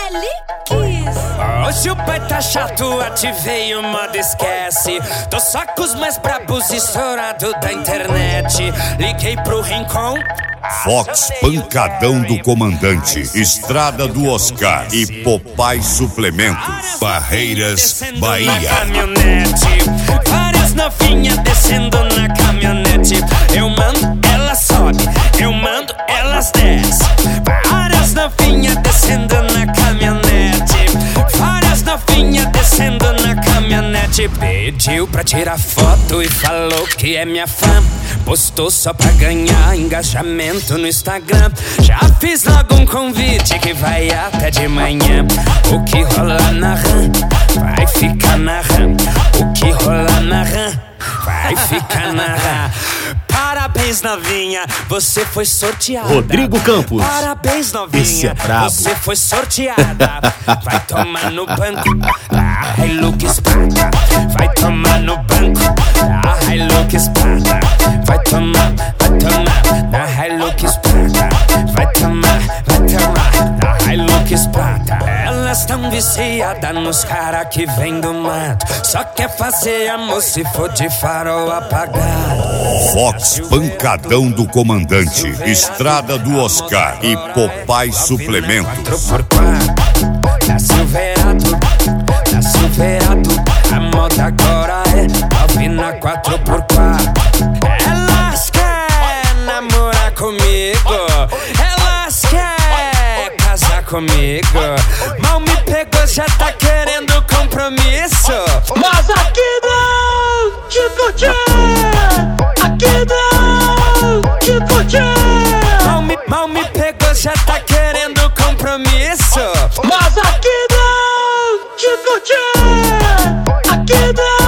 Relíquias. Hoje o pai tá chato, ativei o modo esquece. Tô só com os mais brabos e estourado da internet. Liguei pro Rincon. Fox Pancadão do Comandante, Estrada do Oscar e Popeye Suplementos, Barreiras, Bahia. Várias novinhas descendo na caminhonete. Eu mando, elas sobe. Eu mando, elas desce. Várias novinhas descendo na caminhonete. Várias novinhas descendo na caminhonete. Pediu pra tirar foto e falou que é minha fã. Postou só pra ganhar engajamento no Instagram. Já fiz logo um convite que vai até de manhã. O que rola na RAM vai ficar na RAM. O que rola na RAM vai ficar na RAM. Parabéns, novinha, você foi sorteada. Rodrigo Campos. Parabéns, novinha, esse é brabo. você foi sorteada. Vai tomar no banco da Hilux Prata. Vai tomar no banco da Hilux Prata. Vai tomar da Hilux Prata. Vai tomar da Hilux Prata. Elas tão viciadas nos cara que vem do mato. Só quer fazer amor se for de farol apagado. Fox Pancadão do Comandante, Estrada do Oscar e Popeye Suplementos. 4x4 da Silverado, a moda agora é Alvina 4x4. Elas querem namorar comigo, elas querem casar comigo. Mal me pegou, já tá querendo compromisso. Mas aqui não, tipo aqui não, tipo Mal me pegou, já tá querendo compromisso. Mas aqui não, tipo aqui não.